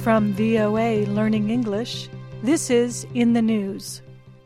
From VOA Learning English, this is In the News.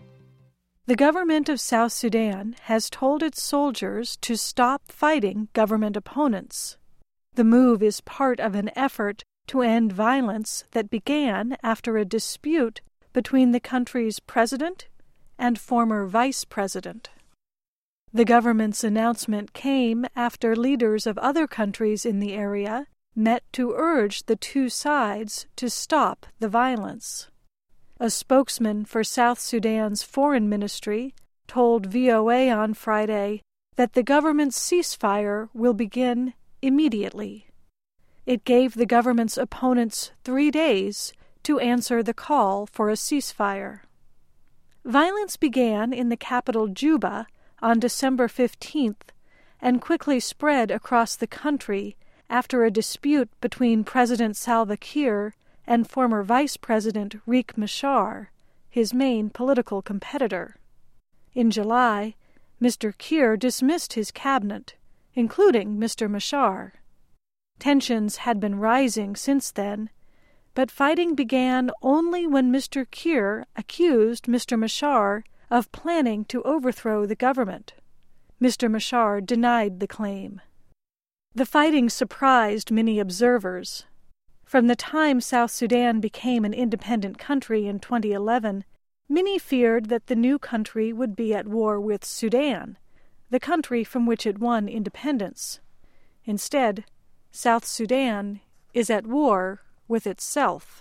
The government of South Sudan has told its soldiers to stop fighting government opponents. The move is part of an effort to end violence that began after a dispute between the country's president and former vice president. The government's announcement came after leaders of other countries in the area met to urge the two sides to stop the violence. A spokesman for South Sudan's foreign ministry told VOA on Friday that the government's ceasefire will begin immediately. It gave the government's opponents 3 days to answer the call for a ceasefire. Violence began in the capital Juba on December 15th and quickly spread across the country after a dispute between President Salva Kiir and former Vice President Riek Machar, his main political competitor. In July, Mr. Kiir dismissed his cabinet, including Mr. Machar. Tensions had been rising since then, but fighting began only when Mr. Kiir accused Mr. Machar of planning to overthrow the government. Mr. Machar denied the claim. The fighting surprised many observers. From the time South Sudan became an independent country in 2011, many feared that the new country would be at war with Sudan, the country from which it won independence. Instead, South Sudan is at war with itself.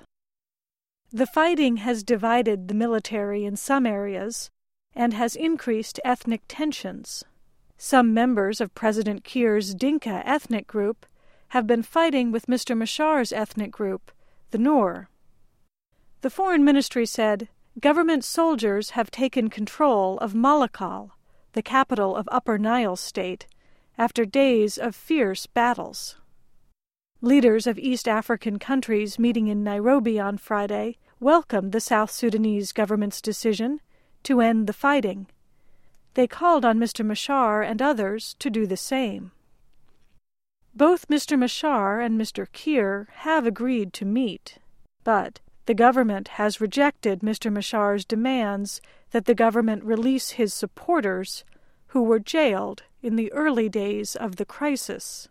The fighting has divided the military in some areas and has increased ethnic tensions. Some members of President Kiir's Dinka ethnic group have been fighting with Mr. Machar's ethnic group, the Noor. The Foreign Ministry said government soldiers have taken control of Malakal, the capital of Upper Nile State, after days of fierce battles. Leaders of East African countries meeting in Nairobi on Friday welcomed the South Sudanese government's decision to end the fighting. They called on Mr. Machar and others to do the same. Both Mr. Machar and Mr. Kiir have agreed to meet, but the government has rejected Mr. Machar's demands that the government release his supporters who were jailed in the early days of the crisis.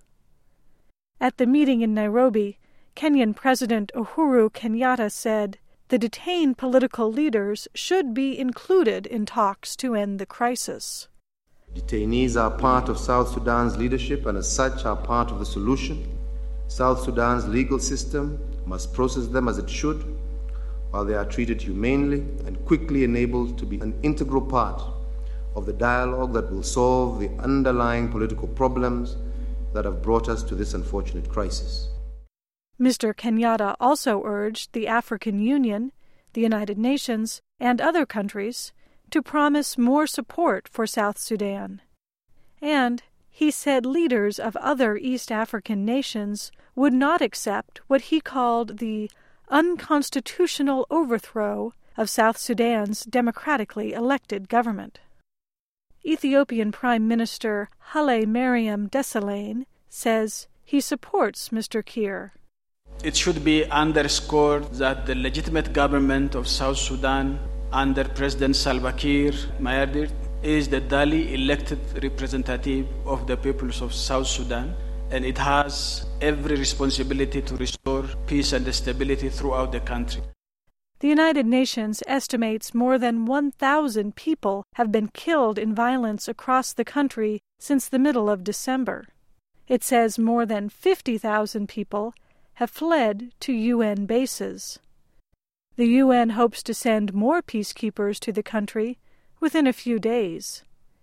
At the meeting in Nairobi, Kenyan President Uhuru Kenyatta said the detained political leaders should be included in talks to end the crisis. Detainees are part of South Sudan's leadership and as such are part of the solution. South Sudan's legal system must process them as it should, while they are treated humanely and quickly enabled to be an integral part of the dialogue that will solve the underlying political problems that have brought us to this unfortunate crisis. Mr. Kenyatta also urged the African Union, the United Nations, and other countries to promise more support for South Sudan. And he said leaders of other East African nations would not accept what he called the unconstitutional overthrow of South Sudan's democratically elected government. Ethiopian Prime Minister Haile Mariam Desalegn says he supports Mr. Kiir. It should be underscored that the legitimate government of South Sudan under President Salva Kiir Mayardit is the duly elected representative of the peoples of South Sudan, and it has every responsibility to restore peace and stability throughout the country. The United Nations estimates more than 1,000 people have been killed in violence across the country since the middle of December. It says more than 50,000 people have fled to UN bases. The UN hopes to send more peacekeepers to the country within a few days.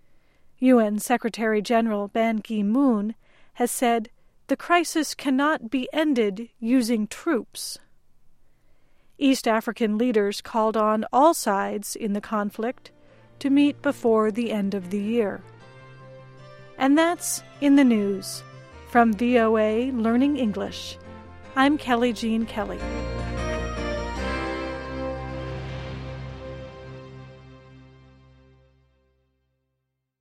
UN Secretary-General Ban Ki-moon has said the crisis cannot be ended using troops. East African leaders called on all sides in the conflict to meet before the end of the year. And that's In the News. From VOA Learning English, I'm Kelly Jean Kelly.